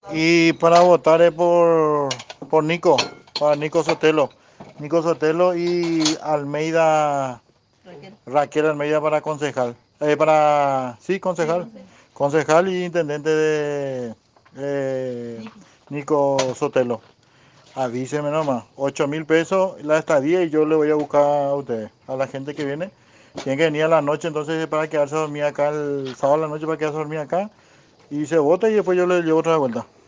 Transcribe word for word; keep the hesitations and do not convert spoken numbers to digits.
Y para votar es por, por Nico, para Nico Sotelo. Nico Sotelo y Almeida, Raquel. Raquel Almeida para concejal. Eh, para, sí, Sí, concejal. José. Concejal y intendente de eh, Nico. Nico Sotelo. Avíseme nomás, ocho mil pesos la estadía y yo le voy a buscar a ustedes, a la gente que viene. Tienen que venir a la noche entonces para quedarse a dormir acá, el sábado a la noche para quedarse a dormir acá. Y se vota y después yo le llevo otra vuelta.